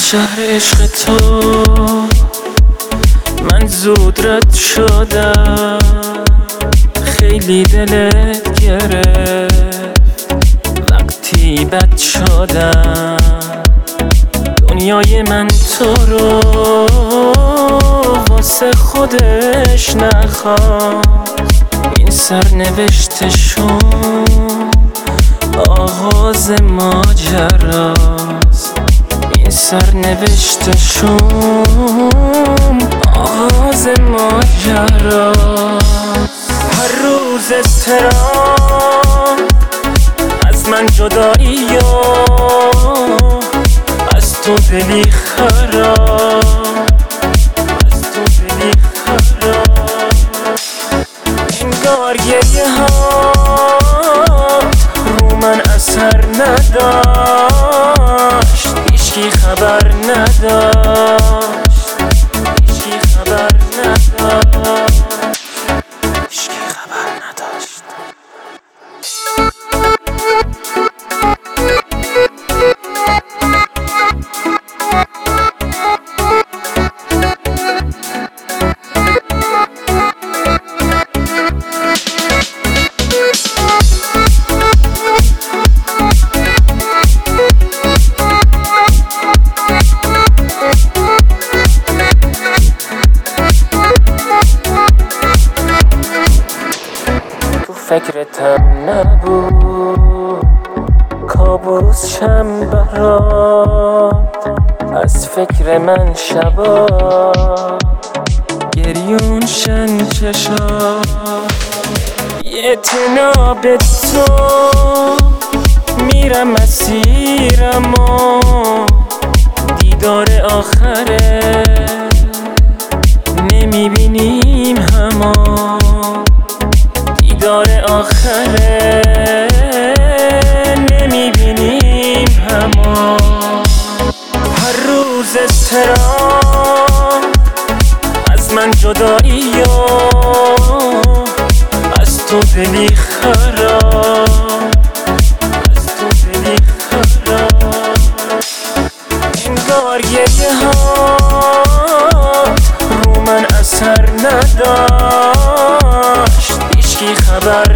شهر عشق تو من زود رد شدم، خیلی دلت گرفت وقتی بد شدم. دنیای من تو رو واسه خودش نخواست، این سرنوشتشون آغاز ماجراست، این سرنوشتشون آغاز ماجراست. هر روز استرام از من جدایی و از تو دلی خراب، از تو دلی خراب. انگار گریه هات رو من اثر نداشت، هیچکی خبر نداشت، هیچکی خبر نداشت، هیچکی خبر نداشت. فکرتم نبود کابوس شم برات، از فکر من شبا گریون شن چشات. یه تناب تو میرم مسیرم و دیدار آخره نمیبینیم همان، دیدار آخره نمیبینیم همان. هر روز استرام از من جدایی و از تو دلی خراب، از تو دلی خراب. انگار گریه هات رو من اثر نداشت، هیچکی خبر